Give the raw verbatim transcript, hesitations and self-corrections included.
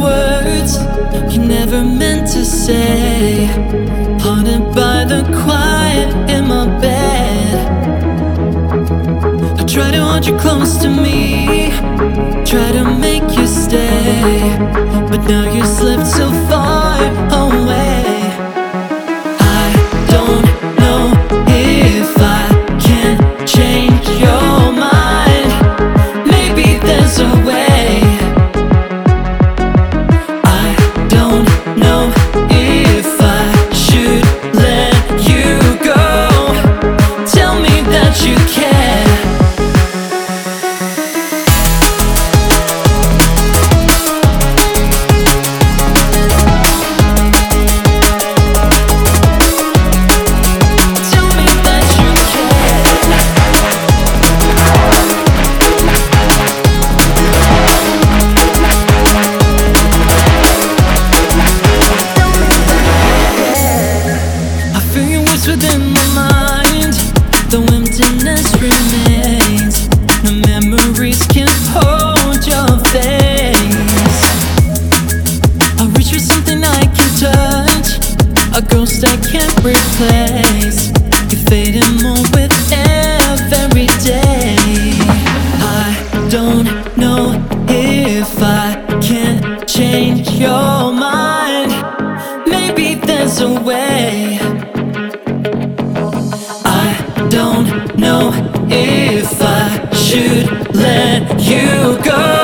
words you never meant to say, haunted by the quiet in my bed. I try to hold you close to me, try to make you stay, but now you slipped so far away. I don't know if I can change your mind. Maybe there's a way. I don't know if I should let you go. Tell me that you care. Within my mind, though emptiness remains, no memories can hold your face. I reach for something I can touch, a ghost I can't replace. You're fading more with every day. I don't know if I can change your mind. Maybe there's a way. Don't know if I should let you go.